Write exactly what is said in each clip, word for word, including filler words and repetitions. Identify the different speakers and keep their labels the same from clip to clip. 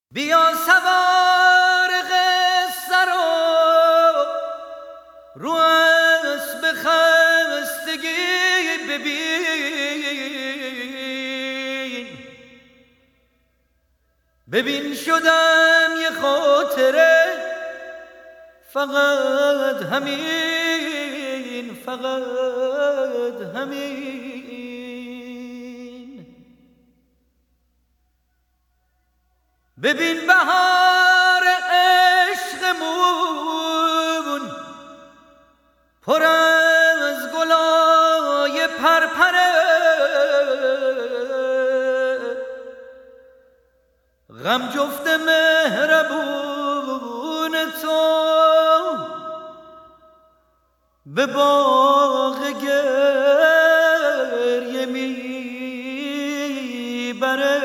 Speaker 1: بیا سوار قصه رو رو اسب خستگی ببین ببین شدم یه خاطره فقط همین فقط همین ببین بهار عشقمون پر از گلای پرپره غم جفت مهربون تو به باغ گریه میبره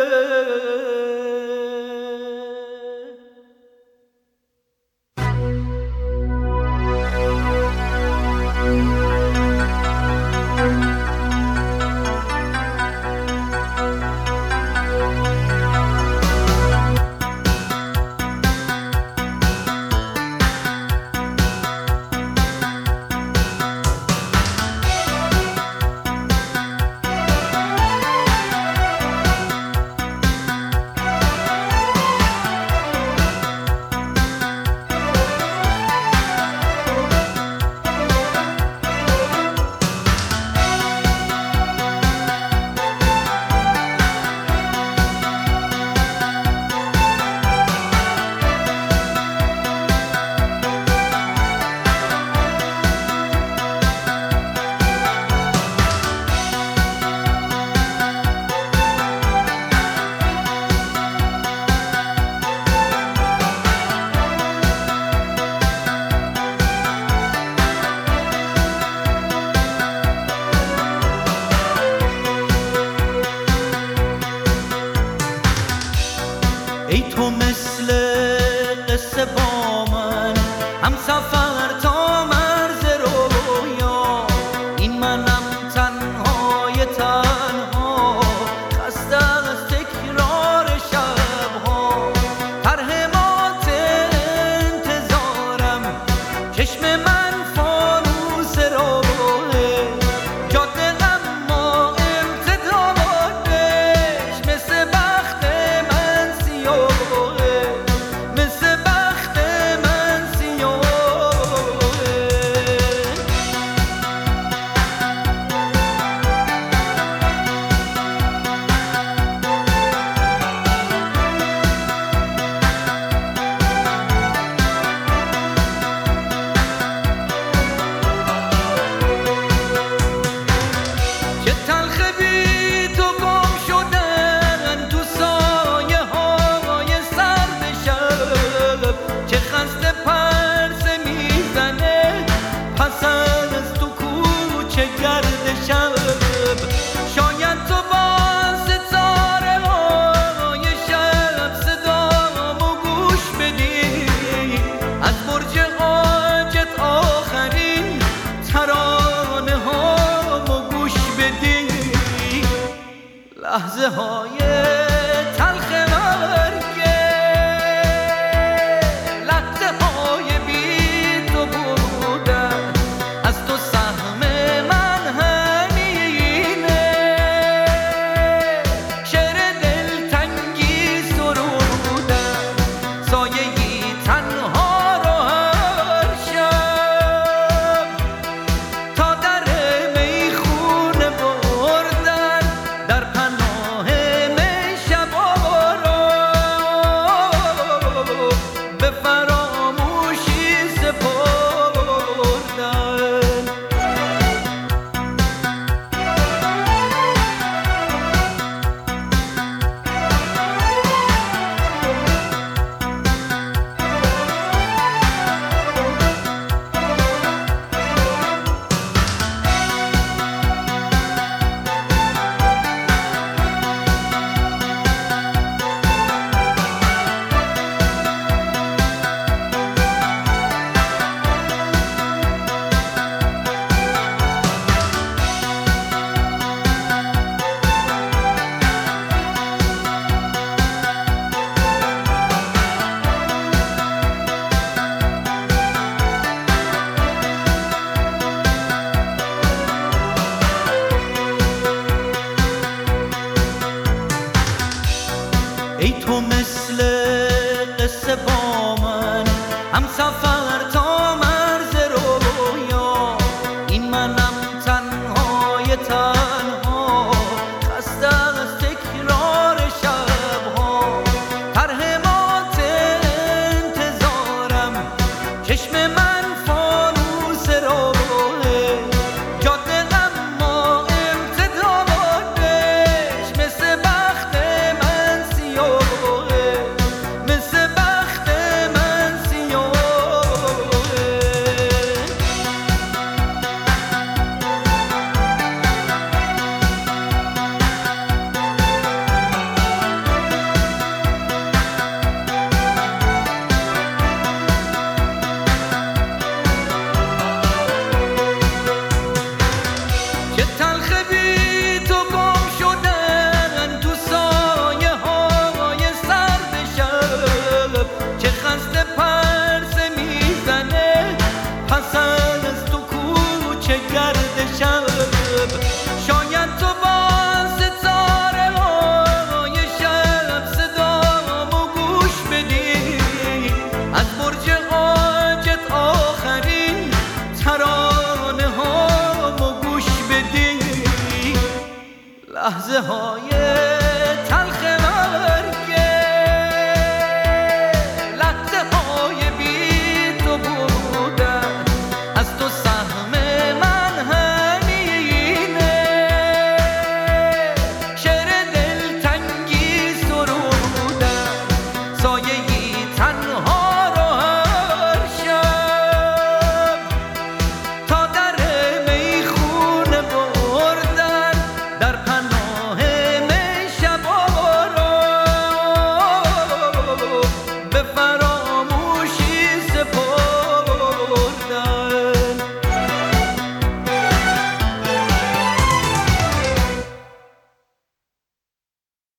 Speaker 1: ای تو مثل قصه با من هم سفر تا مرز رویا این منم تنهای تنها خسته از تکرار شبها ترهمات انتظارم چشم من فانوس راهه جاده اما امتدادش مثل بخت شاید تو با ستاره های شب صدامو گوش بدی از برج حاجت آخرین ترانه هامو گوش بدی لحظه های تلخ مرگه لحظه های بی تو بودن از تو سهم در پناه مثل قصه با من هم سفر تا مرز رویا، این منم تنهای تنها خسته از تکرار شبها، ترهمات انتظارم چشم من فانوس راهه، جاده اما امتدادش مثل بخت من سیاهه، مثل بخت من سیاهه. چه تلخ بی تو گم شدن تو سایه های سرد شب، چه خسته پرسه میزنه پس از تو کوچه گرد شب. شاید تو با ستاره های شب صدامو گوش بدی، از برج عاجت آخرین ترانه هامو گوش بدی، لحظه های